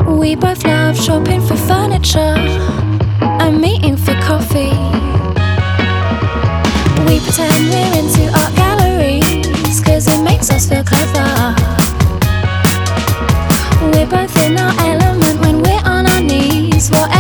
We both love shopping for furniture and meeting for coffee. We pretend we're into art galleries, cause it makes us feel clever. We're both in our element when we're on our knees. Whatever